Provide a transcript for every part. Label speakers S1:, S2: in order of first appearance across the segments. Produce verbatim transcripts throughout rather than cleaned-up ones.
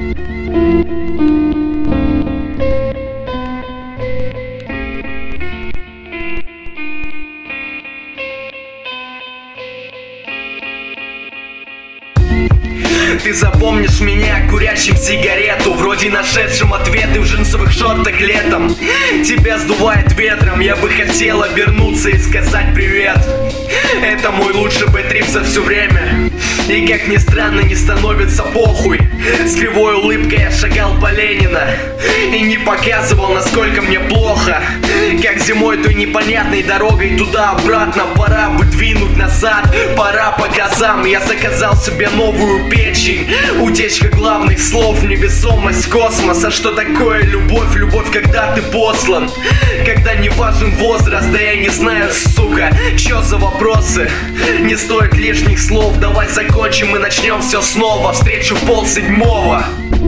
S1: Ты запомнишь меня курящим сигарету, вроде нашедшим ответы в джинсовых шортах летом. Тебя сдувает ветром, я бы хотел обернуться и сказать привет. Это мой лучший бэт-трип за все время. И как ни странно, не становится похуй. С кривой улыбкой я шагал по Ленина и не показывал, насколько мне плохо. Как зимой той непонятной дорогой туда-обратно. Пора бы двинуть назад, пора по газам. Я заказал себе новую печень. Утечка главных слов, невесомость космоса. Что такое любовь? Любовь, когда ты послан, когда не важен возраст. Да я не знаю, сука, чё за вопросы? Не стоит лишних слов. Давай закончим и начнем все снова. Встречу в полседьмого.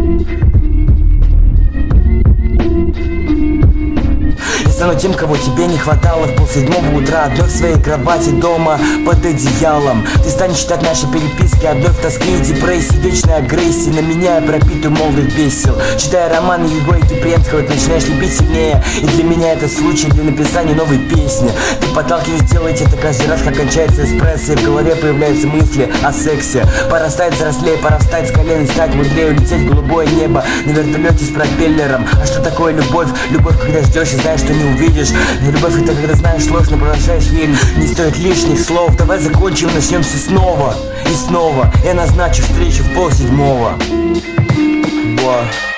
S2: Стану тем, кого тебе не хватало в полседьмого утра. Одной в своей кровати дома под одеялом. Ты станешь читать наши переписки одной в тоске и депрессии, вечной агрессии на меня и пропитую молодых бесел. Читая романы Егора Кипренского, ты начинаешь любить сильнее. И для меня это случай для написания новой песни. Ты подталкиваешь делать это каждый раз, как кончается эспрессо, и в голове появляются мысли о сексе. Пора стать взрослее, пора встать с колен и стать мудрее, улететь в голубое небо на вертолете с пропеллером. А что такое любовь? Любовь, когда ждешь и знаешь, что не увидишь. Но любовь это когда знаешь ложь, но продолжаешь верить. Не стоит лишних слов. Давай закончим, начнемся снова и снова. Я назначу встречу в полседьмого. Boy.